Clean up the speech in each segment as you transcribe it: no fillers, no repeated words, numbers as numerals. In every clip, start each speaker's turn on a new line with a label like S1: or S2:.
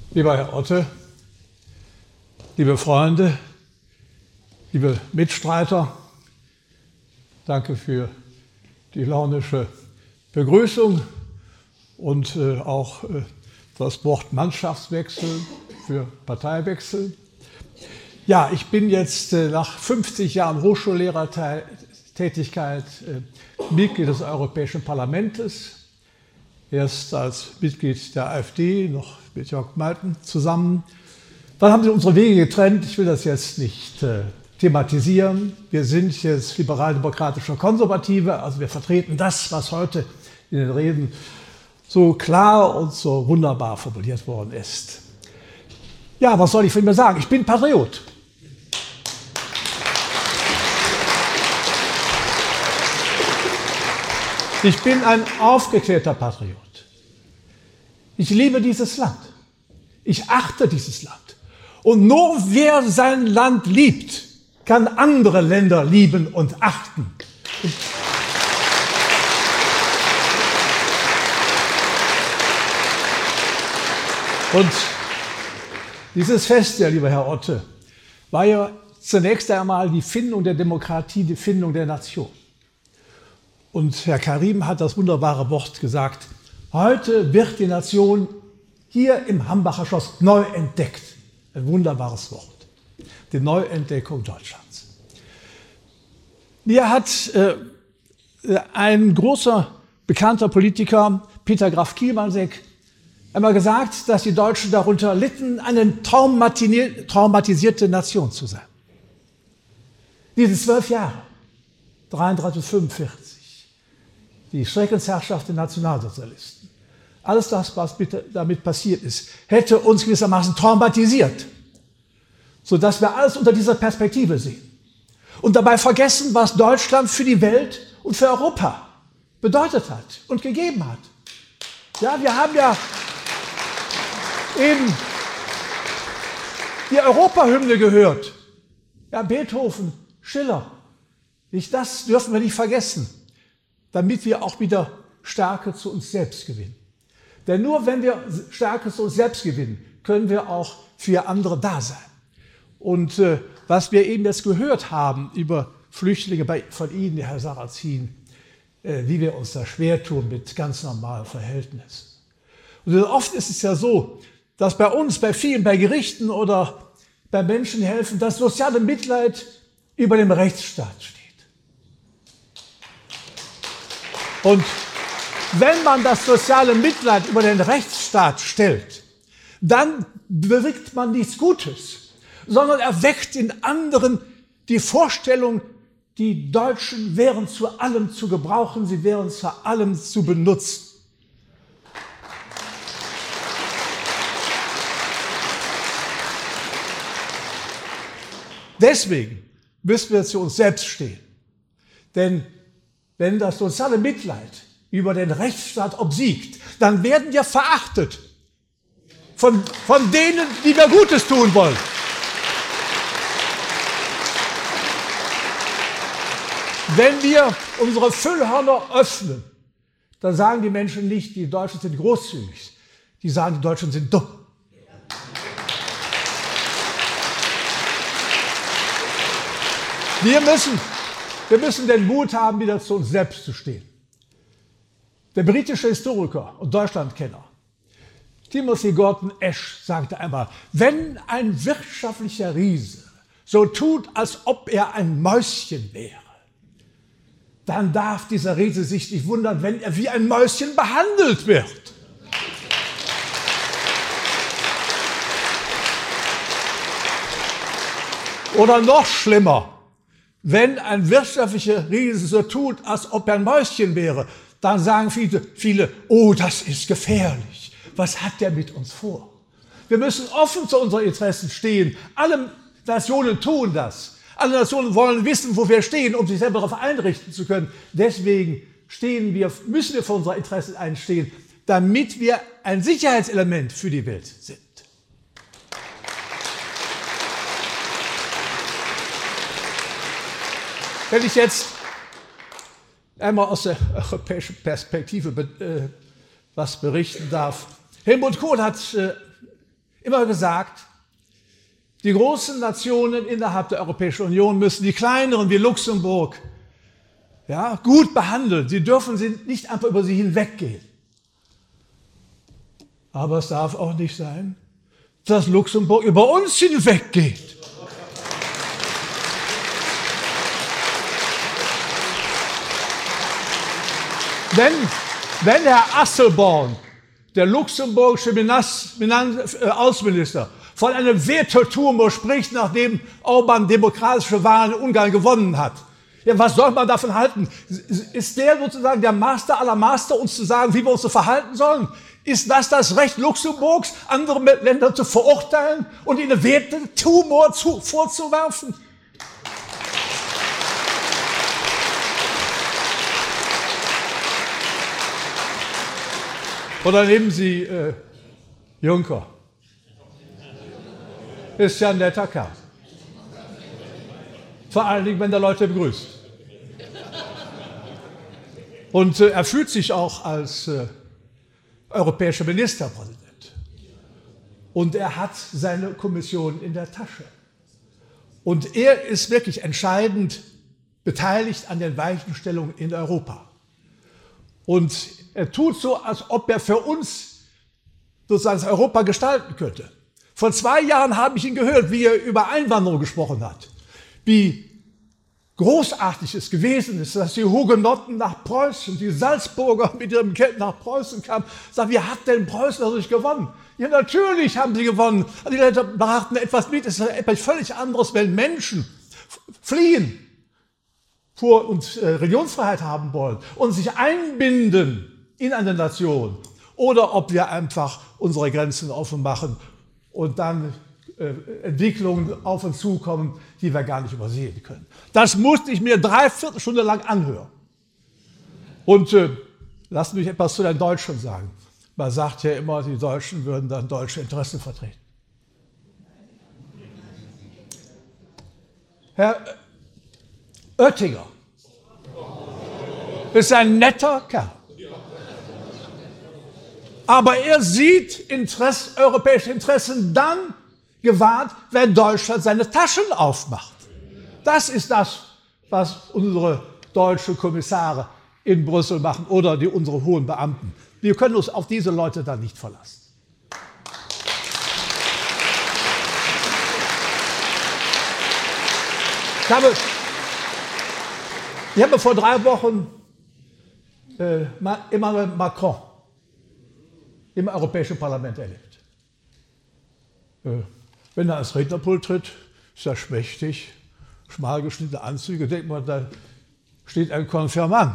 S1: Lieber Herr Otte, liebe Freunde, liebe Mitstreiter, danke für die launische Begrüßung und auch das Wort Mannschaftswechsel für Parteiwechsel. Ja, ich bin jetzt nach 50 Jahren Hochschullehrertätigkeit Mitglied des Europäischen Parlaments. Erst als Mitglied der AfD, noch mit Jörg Meuthen zusammen. Dann haben sich unsere Wege getrennt. Ich will das jetzt nicht thematisieren. Wir sind jetzt liberal-demokratische Konservative, also wir vertreten das, was heute in den Reden so klar und so wunderbar formuliert worden ist. Ja, was soll ich von mir sagen? Ich bin Patriot. Ich bin ein aufgeklärter Patriot. Ich liebe dieses Land. Ich achte dieses Land. Und nur wer sein Land liebt, kann andere Länder lieben und achten. Und dieses Fest, ja, lieber Herr Otte, war ja zunächst einmal die Findung der Demokratie, die Findung der Nation. Und Herr Karim hat das wunderbare Wort gesagt, heute wird die Nation hier im Hambacher Schloss neu entdeckt. Ein wunderbares Wort. Die Neuentdeckung Deutschlands. Mir hat ein großer, bekannter Politiker, Peter Graf Kielmannsegg, einmal gesagt, dass die Deutschen darunter litten, eine traumatisierte Nation zu sein. Diese 12 Jahre, 33, 45, die Schreckensherrschaft der Nationalsozialisten, alles das, was damit passiert ist, hätte uns gewissermaßen traumatisiert, sodass wir alles unter dieser Perspektive sehen und dabei vergessen, was Deutschland für die Welt und für Europa bedeutet hat und gegeben hat. Ja, wir haben ja eben die Europahymne gehört. Ja, Beethoven, Schiller. Das dürfen wir nicht vergessen, damit wir auch wieder Stärke zu uns selbst gewinnen. Denn nur wenn wir Stärke zu uns selbst gewinnen, können wir auch für andere da sein. Und was wir eben jetzt gehört haben über Flüchtlinge von Ihnen, Herr Sarrazin, wie wir uns da schwer tun mit ganz normalen Verhältnissen. Und oft ist es ja so, dass bei uns, bei vielen, bei Gerichten oder bei Menschen helfen, das soziale Mitleid über dem Rechtsstaat steht. Und wenn man das soziale Mitleid über den Rechtsstaat stellt, dann bewirkt man nichts Gutes, sondern erweckt in anderen die Vorstellung, die Deutschen wären zu allem zu gebrauchen, sie wären zu allem zu benutzen. Deswegen müssen wir zu uns selbst stehen. Denn wenn das soziale Mitleid über den Rechtsstaat obsiegt, dann werden wir verachtet von denen, die wir Gutes tun wollen. Wenn wir unsere Füllhörner öffnen, dann sagen die Menschen nicht, die Deutschen sind großzügig, die sagen, die Deutschen sind dumm. Wir müssen den Mut haben, wieder zu uns selbst zu stehen. Der britische Historiker und Deutschlandkenner Timothy Gorton Ash sagte einmal, wenn ein wirtschaftlicher Riese so tut, als ob er ein Mäuschen wäre, dann darf dieser Riese sich nicht wundern, wenn er wie ein Mäuschen behandelt wird. Oder noch schlimmer, wenn ein wirtschaftlicher Riese so tut, als ob er ein Mäuschen wäre, dann sagen viele, oh, das ist gefährlich. Was hat der mit uns vor? Wir müssen offen zu unseren Interessen stehen. Alle Nationen tun das. Alle Nationen wollen wissen, wo wir stehen, um sich selber darauf einrichten zu können. Deswegen müssen wir für unsere Interessen einstehen, damit wir ein Sicherheitselement für die Welt sind. Wenn ich jetzt einmal aus der europäischen Perspektive was berichten darf. Helmut Kohl hat immer gesagt, die großen Nationen innerhalb der Europäischen Union müssen die kleineren wie Luxemburg gut behandeln. Sie dürfen nicht einfach über sie hinweggehen. Aber es darf auch nicht sein, dass Luxemburg über uns hinweggeht. Wenn Herr Asselborn, der luxemburgische Außenminister, von einem Vetoturm spricht, nachdem Orban demokratische Wahlen in Ungarn gewonnen hat, ja, was soll man davon halten? Ist der sozusagen der Master aller Master, uns zu sagen, wie wir uns so verhalten sollen? Ist das Recht Luxemburgs, andere Länder zu verurteilen und ihnen Vetoturm vorzuwerfen? Oder nehmen Sie Juncker. Ist ja ein netter Kerl. Vor allen Dingen, wenn er Leute begrüßt. Und er fühlt sich auch als europäischer Ministerpräsident. Und er hat seine Kommission in der Tasche. Und er ist wirklich entscheidend beteiligt an den Weichenstellungen in Europa. Und er tut so, als ob er für uns sozusagen Europa gestalten könnte. Vor 2 Jahren habe ich ihn gehört, wie er über Einwanderung gesprochen hat. Wie großartig es gewesen ist, dass die Hugenotten nach Preußen, die Salzburger mit ihrem Geld nach Preußen kamen. Sagt, wie hat denn Preußen dadurch gewonnen? Ja, natürlich haben sie gewonnen. Die Leute brachten etwas mit. Es ist etwas völlig anderes, wenn Menschen fliehen und Religionsfreiheit haben wollen und sich einbinden in eine Nation. Oder ob wir einfach unsere Grenzen offen machen und dann Entwicklungen auf uns zukommen, die wir gar nicht übersehen können. Das musste ich mir 3/4 Stunde lang anhören. Und lasst mich etwas zu den Deutschen sagen. Man sagt ja immer, die Deutschen würden dann deutsche Interessen vertreten. Herr Oettinger ist ein netter Kerl. Aber er sieht europäische Interessen dann gewahrt, wenn Deutschland seine Taschen aufmacht. Das ist das, was unsere deutschen Kommissare in Brüssel machen oder unsere hohen Beamten. Wir können uns auf diese Leute dann nicht verlassen. Ich habe vor 3 Wochen Emmanuel Macron im Europäischen Parlament erlebt. Wenn er als Rednerpult tritt, ist er schmächtig, schmal geschnittene Anzüge, denkt man, da steht ein Konfirmand.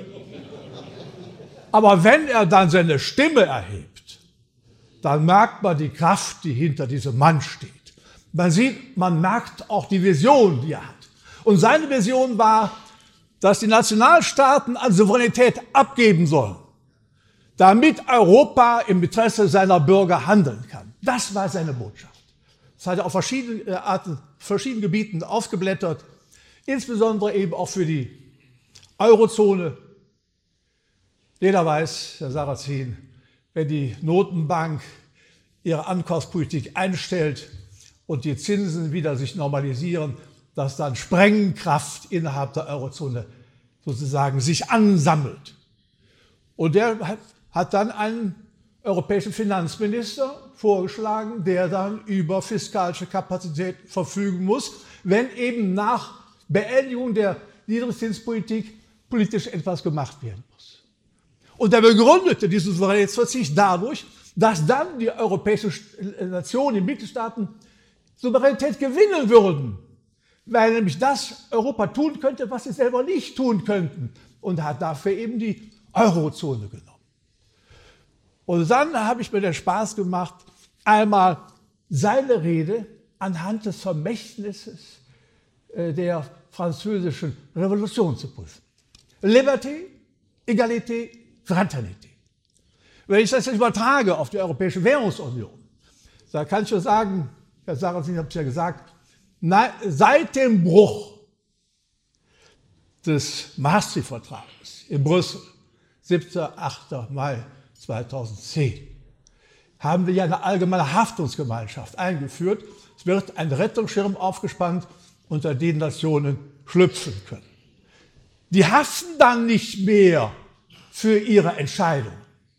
S1: Aber wenn er dann seine Stimme erhebt, dann merkt man die Kraft, die hinter diesem Mann steht. Man merkt auch die Vision, die er hat. Und seine Vision war, dass die Nationalstaaten an Souveränität abgeben sollen, damit Europa im Interesse seiner Bürger handeln kann. Das war seine Botschaft. Das hat er auf verschiedenen Gebieten aufgeblättert, insbesondere eben auch für die Eurozone. Jeder weiß, Herr Sarrazin, wenn die Notenbank ihre Ankaufspolitik einstellt und die Zinsen wieder sich normalisieren, dass dann Sprengkraft innerhalb der Eurozone sozusagen sich ansammelt. Und der hat dann einen europäischen Finanzminister vorgeschlagen, der dann über fiskalische Kapazität verfügen muss, wenn eben nach Beendigung der Niedrigzinspolitik politisch etwas gemacht werden muss. Und er begründete diesen Souveränitätsverzicht dadurch, dass dann die europäischen Nationen, die Mitgliedstaaten, Souveränität gewinnen würden, weil nämlich das Europa tun könnte, was sie selber nicht tun könnten. Und hat dafür eben die Eurozone genommen. Und dann habe ich mir den Spaß gemacht, einmal seine Rede anhand des Vermächtnisses der französischen Revolution zu prüfen. Liberté, Egalité, Fraternité. Wenn ich das jetzt übertrage auf die Europäische Währungsunion, da kann ich nur sagen, Herr Sarrazin hat es ja gesagt, seit dem Bruch des Maastricht-Vertrages in Brüssel, 7. 8. Mai 2010, haben wir ja eine allgemeine Haftungsgemeinschaft eingeführt. Es wird ein Rettungsschirm aufgespannt, unter den Nationen schlüpfen können. Die haften dann nicht mehr für ihre Entscheidung.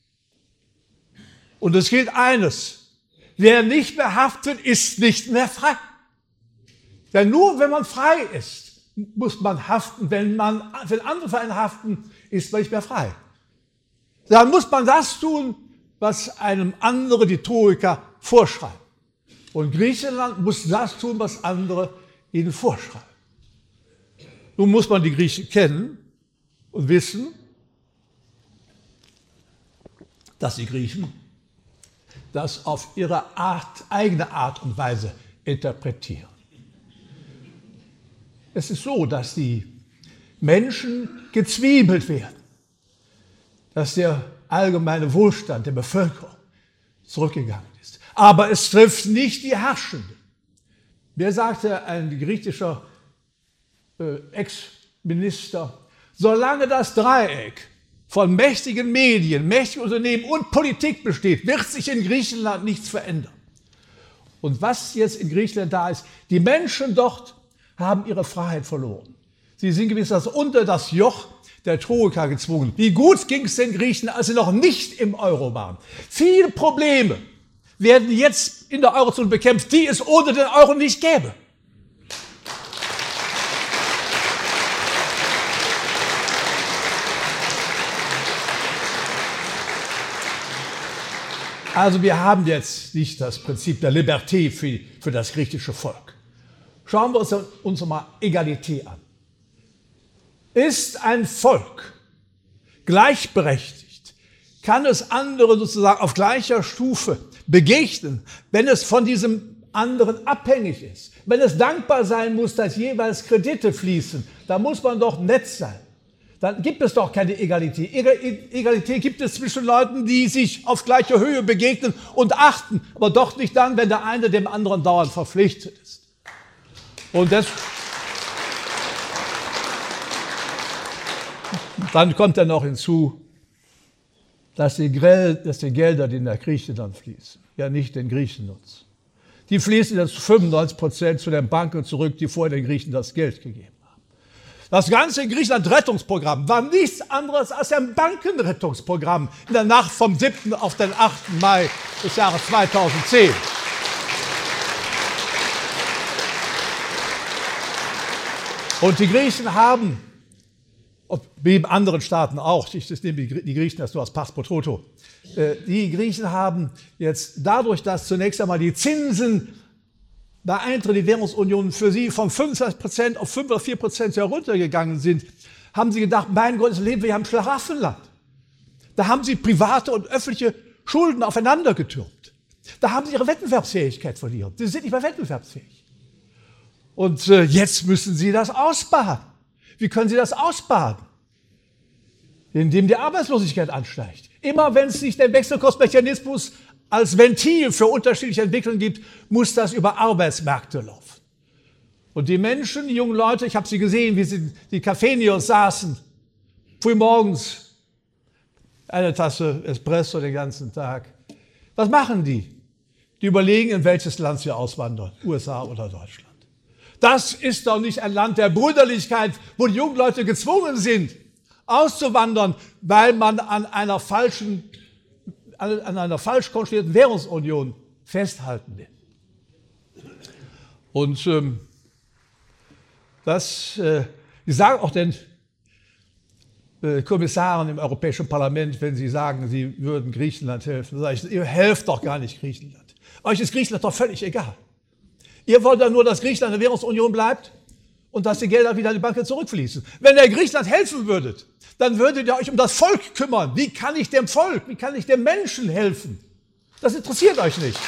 S1: Und es gilt eines: Wer nicht mehr haftet, ist nicht mehr frei. Denn nur wenn man frei ist, muss man haften. Wenn andere für einen haften, ist man nicht mehr frei. Dann muss man das tun, was einem andere, die Troika, vorschreiben. Und Griechenland muss das tun, was andere ihnen vorschreiben. Nun muss man die Griechen kennen und wissen, dass die Griechen das auf ihre eigene Art und Weise interpretieren. Es ist so, dass die Menschen gezwiebelt werden, dass der allgemeine Wohlstand der Bevölkerung zurückgegangen ist. Aber es trifft nicht die Herrschenden. Mir sagte ein griechischer Ex-Minister, solange das Dreieck von mächtigen Medien, mächtigen Unternehmen und Politik besteht, wird sich in Griechenland nichts verändern. Und was jetzt in Griechenland da ist, die Menschen dort haben ihre Freiheit verloren. Sie sind gewissermaßen unter das Joch der Troika gezwungen. Wie gut ging es den Griechen, als sie noch nicht im Euro waren? Viele Probleme werden jetzt in der Eurozone bekämpft, die es ohne den Euro nicht gäbe. Also wir haben jetzt nicht das Prinzip der Liberté für das griechische Volk. Schauen wir uns mal Egalität an. Ist ein Volk gleichberechtigt, kann es anderen sozusagen auf gleicher Stufe begegnen, wenn es von diesem anderen abhängig ist, wenn es dankbar sein muss, dass jeweils Kredite fließen, da muss man doch nett sein. Dann gibt es doch keine Egalität. Egalität gibt es zwischen Leuten, die sich auf gleicher Höhe begegnen und achten, aber doch nicht dann, wenn der eine dem anderen dauernd verpflichtet ist. Und dann kommt dann noch hinzu, dass die Gelder, die nach Griechenland fließen, ja nicht den Griechen nutzen. Die fließen jetzt zu 95% zu den Banken zurück, die vorher den Griechen das Geld gegeben haben. Das ganze Griechenland-Rettungsprogramm war nichts anderes als ein Bankenrettungsprogramm in der Nacht vom 7. auf den 8. Mai des Jahres 2010. Und die Griechen haben, wie in anderen Staaten auch, ich nehme die Griechen das nur als Pax pro toto, die Griechen haben jetzt dadurch, dass zunächst einmal die Zinsen bei Eintritt in die Währungsunion für sie von 25% auf 5 oder 4% heruntergegangen sind, haben sie gedacht, mein Gott, das leben wir ja im Schlaraffenland. Da haben sie private und öffentliche Schulden aufeinander getürmt. Da haben sie ihre Wettbewerbsfähigkeit verlieren. Sie sind nicht mehr wettbewerbsfähig. Und jetzt müssen sie das ausbaden. Wie können sie das ausbaden? Indem die Arbeitslosigkeit ansteigt. Immer wenn es nicht den Wechselkursmechanismus als Ventil für unterschiedliche Entwicklungen gibt, muss das über Arbeitsmärkte laufen. Und die Menschen, die jungen Leute, ich habe sie gesehen, wie sie die Cafenios saßen, frühmorgens eine Tasse Espresso den ganzen Tag. Was machen die? Die überlegen, in welches Land sie auswandern, USA oder Deutschland. Das ist doch nicht ein Land der Brüderlichkeit, wo die jungen Leute gezwungen sind, auszuwandern, weil man an einer falsch konstruierten Währungsunion festhalten will. Und ich sage auch den Kommissaren im Europäischen Parlament, wenn sie sagen, sie würden Griechenland helfen, sage ich, ihr helft doch gar nicht Griechenland. Euch ist Griechenland doch völlig egal. Ihr wollt ja nur, dass Griechenland in der Währungsunion bleibt und dass die Gelder wieder in die Banken zurückfließen. Wenn ihr Griechenland helfen würdet, dann würdet ihr euch um das Volk kümmern. Wie kann ich dem Volk, wie kann ich dem Menschen helfen? Das interessiert euch nicht.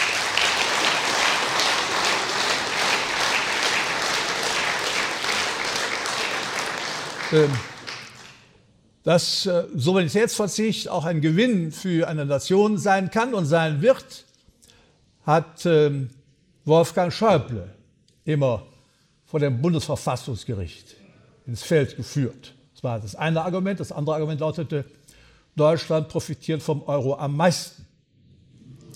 S1: Dass Souveränitätsverzicht auch ein Gewinn für eine Nation sein kann und sein wird, hat Wolfgang Schäuble immer vor dem Bundesverfassungsgericht ins Feld geführt. Das war das eine Argument. Das andere Argument lautete, Deutschland profitiert vom Euro am meisten.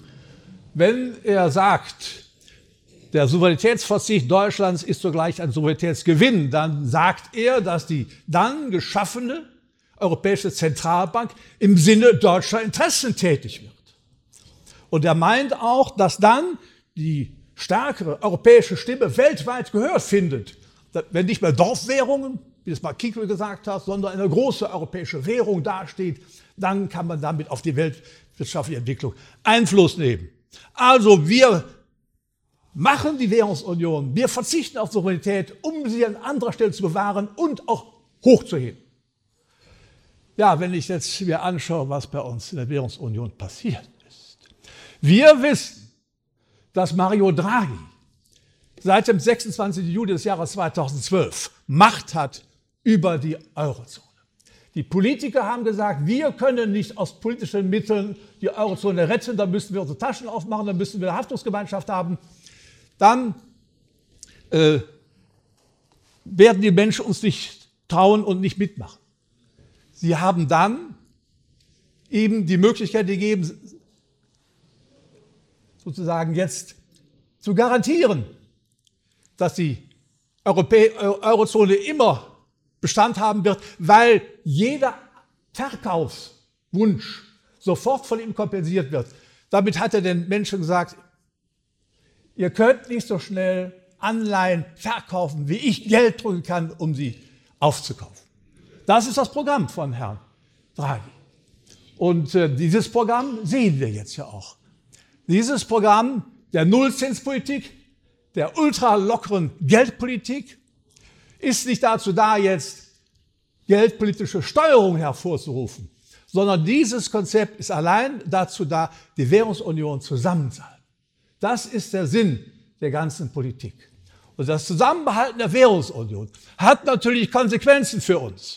S1: wenn er sagt, der Souveränitätsverzicht Deutschlands ist zugleich ein Souveränitätsgewinn, dann sagt er, dass die dann geschaffene Europäische Zentralbank im Sinne deutscher Interessen tätig wird. Und er meint auch, dass dann die stärkere europäische Stimme weltweit Gehör findet. Wenn nicht mehr Dorfwährungen, wie es mal Kickl gesagt hat, sondern eine große europäische Währung dasteht, dann kann man damit auf die weltwirtschaftliche Entwicklung Einfluss nehmen. Also wir machen die Währungsunion, wir verzichten auf Souveränität, um sie an anderer Stelle zu bewahren und auch hochzuheben. Ja, wenn ich jetzt mir anschaue, was bei uns in der Währungsunion passiert ist. Wir wissen, dass Mario Draghi seit dem 26. Juli des Jahres 2012 Macht hat über die Eurozone. Die Politiker haben gesagt, wir können nicht aus politischen Mitteln die Eurozone retten, dann müssen wir unsere Taschen aufmachen, dann müssen wir eine Haftungsgemeinschaft haben. Dann werden die Menschen uns nicht trauen und nicht mitmachen. Sie haben dann eben die Möglichkeit gegeben, sozusagen jetzt zu garantieren, dass die Eurozone immer Bestand haben wird, weil jeder Verkaufswunsch sofort von ihm kompensiert wird. Damit hat er den Menschen gesagt, ihr könnt nicht so schnell Anleihen verkaufen, wie ich Geld drücken kann, um sie aufzukaufen. Das ist das Programm von Herrn Draghi. Und dieses Programm sehen wir jetzt ja auch. Dieses Programm der Nullzinspolitik, der ultralockeren Geldpolitik, ist nicht dazu da, jetzt geldpolitische Steuerung hervorzurufen, sondern dieses Konzept ist allein dazu da, die Währungsunion zusammenzuhalten. Das ist der Sinn der ganzen Politik. Und das Zusammenhalten der Währungsunion hat natürlich Konsequenzen für uns.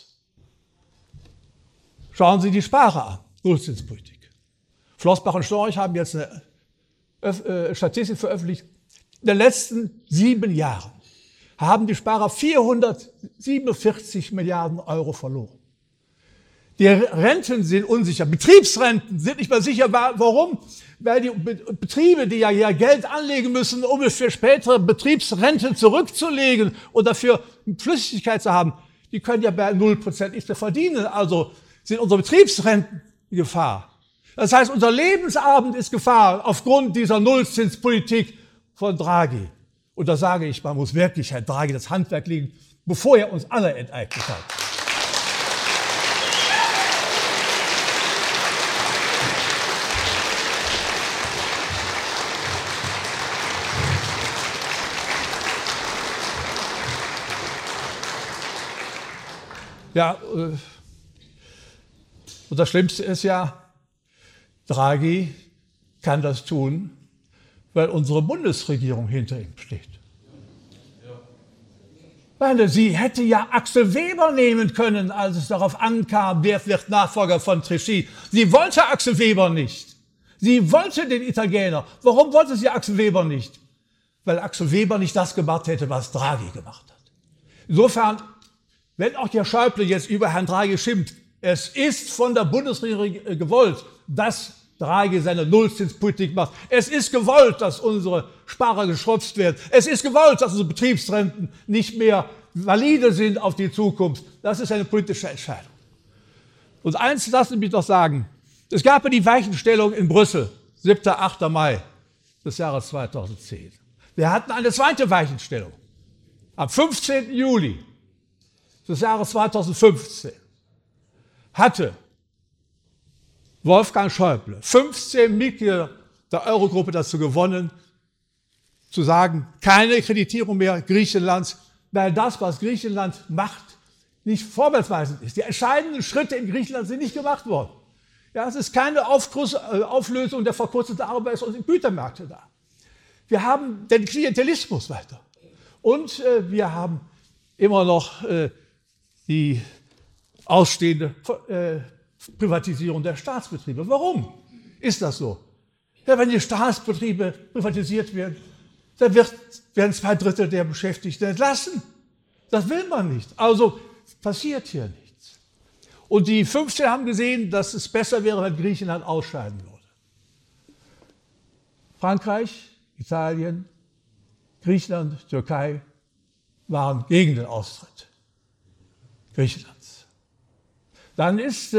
S1: Schauen Sie die Sparer an, Nullzinspolitik. Flossbach und Storch haben jetzt eine Statistik veröffentlicht. In den letzten 7 Jahren haben die Sparer 447 Milliarden Euro verloren. Die Renten sind unsicher, Betriebsrenten sind nicht mehr sicher. Warum? Weil die Betriebe, die ja Geld anlegen müssen, um es für spätere Betriebsrenten zurückzulegen und dafür Flüssigkeit zu haben, die können ja bei 0% nichts mehr verdienen. Also sind unsere Betriebsrenten in Gefahr. Das heißt, unser Lebensabend ist Gefahr aufgrund dieser Nullzinspolitik von Draghi. Und da sage ich, man muss wirklich Herrn Draghi das Handwerk legen, bevor er uns alle enteignet hat. Ja, und das Schlimmste ist ja, Draghi kann das tun, weil unsere Bundesregierung hinter ihm steht. Weil sie hätte ja Axel Weber nehmen können, als es darauf ankam, wer wird Nachfolger von Trichet. Sie wollte Axel Weber nicht. Sie wollte den Italiener. Warum wollte sie Axel Weber nicht? Weil Axel Weber nicht das gemacht hätte, was Draghi gemacht hat. Insofern, wenn auch der Schäuble jetzt über Herrn Draghi schimpft, es ist von der Bundesregierung gewollt, dass Draghi seine Nullzinspolitik macht. Es ist gewollt, dass unsere Sparer geschrotzt werden. Es ist gewollt, dass unsere Betriebsrenten nicht mehr valide sind auf die Zukunft. Das ist eine politische Entscheidung. Und eins lassen Sie mich noch sagen. Es gab ja die Weichenstellung in Brüssel, 7. 8. Mai des Jahres 2010. Wir hatten eine zweite Weichenstellung. Am 15. Juli des Jahres 2015 hatte Wolfgang Schäuble 15 Mitglieder der Eurogruppe dazu gewonnen, zu sagen, keine Kreditierung mehr Griechenlands, weil das, was Griechenland macht, nicht vorwärtsweisend ist. Die entscheidenden Schritte in Griechenland sind nicht gemacht worden. Ja, es ist keine Auflösung der verkurzten Arbeits- und Gütermärkte da. Wir haben den Klientelismus weiter. Und wir haben immer noch die ausstehende Privatisierung der Staatsbetriebe. Warum ist das so? Ja, wenn die Staatsbetriebe privatisiert werden, dann werden 2/3 der Beschäftigten entlassen. Das will man nicht. Also passiert hier nichts. Und die 15 haben gesehen, dass es besser wäre, wenn Griechenland ausscheiden würde. Frankreich, Italien, Griechenland, Türkei waren gegen den Austritt Griechenlands. Dann ist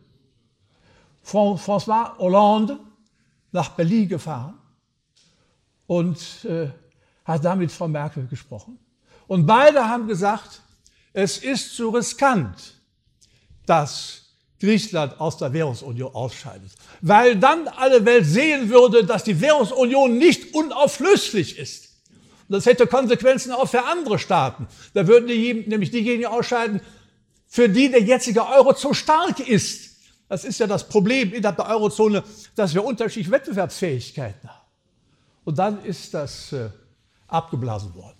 S1: François Hollande nach Berlin gefahren und hat da mit Frau Merkel gesprochen. Und beide haben gesagt, es ist zu riskant, dass Griechenland aus der Währungsunion ausscheidet, weil dann alle Welt sehen würde, dass die Währungsunion nicht unauflöslich ist. Und das hätte Konsequenzen auch für andere Staaten. Da würden nämlich diejenigen ausscheiden, für die der jetzige Euro zu stark ist. Das ist ja das Problem innerhalb der Eurozone, dass wir unterschiedliche Wettbewerbsfähigkeiten haben. Und dann ist das abgeblasen worden.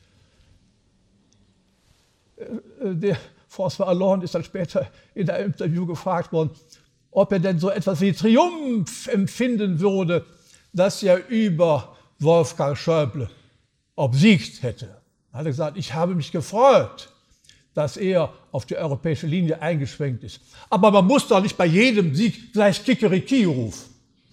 S1: Der François Hollande ist dann später in einem Interview gefragt worden, ob er denn so etwas wie Triumph empfinden würde, dass er über Wolfgang Schäuble obsiegt hätte. Er hat gesagt, ich habe mich gefreut, dass er auf die europäische Linie eingeschwenkt ist. Aber man muss doch nicht bei jedem Sieg gleich Kikeriki rufen.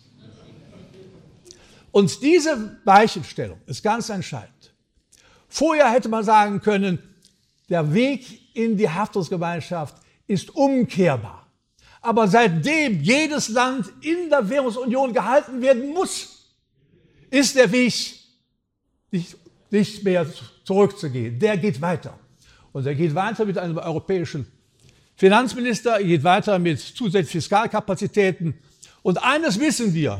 S1: Und diese Weichenstellung ist ganz entscheidend. Vorher hätte man sagen können, der Weg in die Haftungsgemeinschaft ist umkehrbar. Aber seitdem jedes Land in der Währungsunion gehalten werden muss, ist der Weg nicht mehr zurückzugehen. Der geht weiter. Und er geht weiter mit einem europäischen Finanzminister, er geht weiter mit zusätzlichen Fiskalkapazitäten. Und eines wissen wir,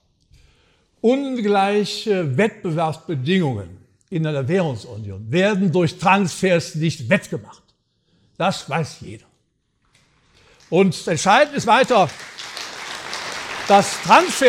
S1: ungleiche Wettbewerbsbedingungen in einer Währungsunion werden durch Transfers nicht wettgemacht. Das weiß jeder. Und entscheidend ist weiter, dass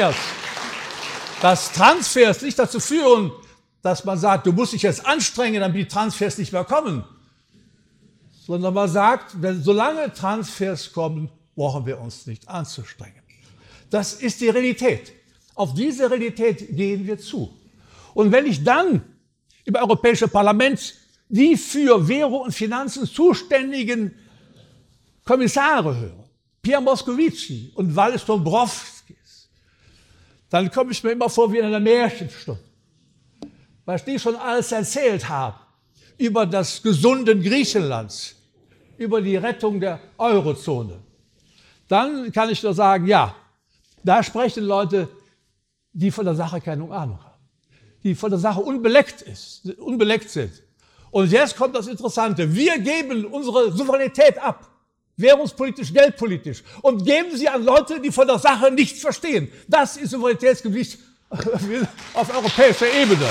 S1: Transfers nicht dazu führen, dass man sagt, du musst dich jetzt anstrengen, damit die Transfers nicht mehr kommen. Sondern man sagt, solange Transfers kommen, brauchen wir uns nicht anzustrengen. Das ist die Realität. Auf diese Realität gehen wir zu. Und wenn ich dann im Europäischen Parlament die für Währung und Finanzen zuständigen Kommissare höre, Pierre Moscovici und Valdis Dombrovskis, dann komme ich mir immer vor wie in einer Märchenstunde, was die schon alles erzählt haben über das Gesunden Griechenlands, über die Rettung der Eurozone. Dann kann ich nur sagen, ja, da sprechen Leute, die von der Sache keine Ahnung haben, die von der Sache unbeleckt sind. Und jetzt kommt das Interessante. Wir geben unsere Souveränität ab, währungspolitisch, geldpolitisch, und geben sie an Leute, die von der Sache nichts verstehen. Das ist Souveränitätsgewicht auf europäischer Ebene.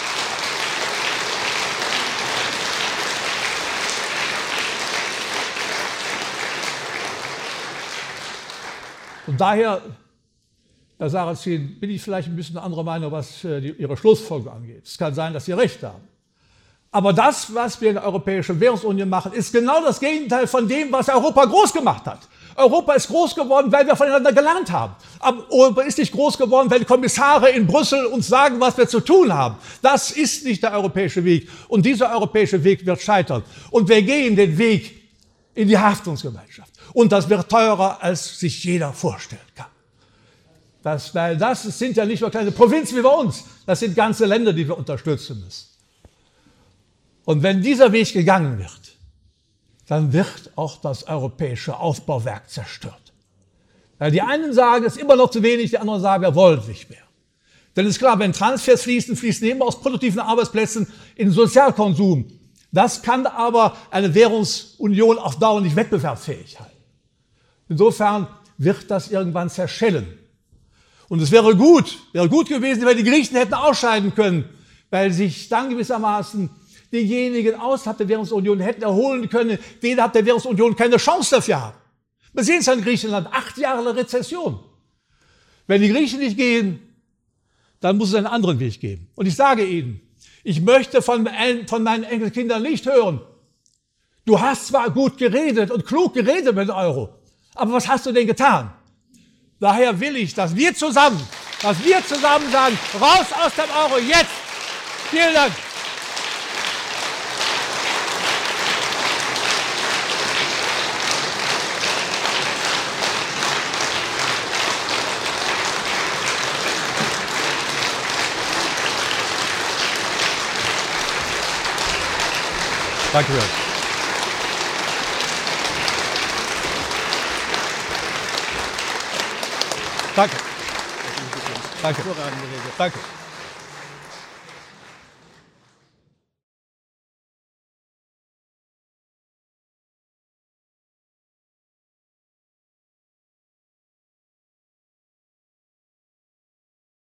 S1: Und daher, Herr Sarrazin, bin ich vielleicht ein bisschen anderer Meinung, was Ihre Schlussfolgerung angeht. Es kann sein, dass Sie recht haben. Aber das, was wir in der Europäischen Währungsunion machen, ist genau das Gegenteil von dem, was Europa groß gemacht hat. Europa ist groß geworden, weil wir voneinander gelernt haben. Aber Europa ist nicht groß geworden, weil die Kommissare in Brüssel uns sagen, was wir zu tun haben. Das ist nicht der europäische Weg. Und dieser europäische Weg wird scheitern. Und wir gehen den Weg in die Haftungsgemeinschaft. Und das wird teurer, als sich jeder vorstellen kann. Weil das sind ja nicht nur kleine Provinzen wie bei uns. Das sind ganze Länder, die wir unterstützen müssen. Und wenn dieser Weg gegangen wird, dann wird auch das europäische Aufbauwerk zerstört. Weil die einen sagen, es ist immer noch zu wenig, die anderen sagen, wir wollen nicht mehr. Denn es ist klar, wenn Transfers fließen, fließen eben aus produktiven Arbeitsplätzen in Sozialkonsum. Das kann aber eine Währungsunion auf Dauer nicht wettbewerbsfähig halten. Insofern wird das irgendwann zerschellen. Und es wäre gut gewesen, wenn die Griechen hätten ausscheiden können, weil sich dann gewissermaßen diejenigen außerhalb der Währungsunion hätten erholen können, die innerhalb der Währungsunion keine Chance dafür haben. Wir sehen es an Griechenland, 8 Jahre der Rezession. Wenn die Griechen nicht gehen, dann muss es einen anderen Weg geben. Und ich sage Ihnen, ich möchte von meinen Enkelkindern nicht hören, du hast zwar gut geredet und klug geredet mit dem Euro, aber was hast du denn getan? Daher will ich, dass wir zusammen sagen, raus aus dem Euro, jetzt! Vielen Dank! Danke sehr. Danke. Danke. Danke.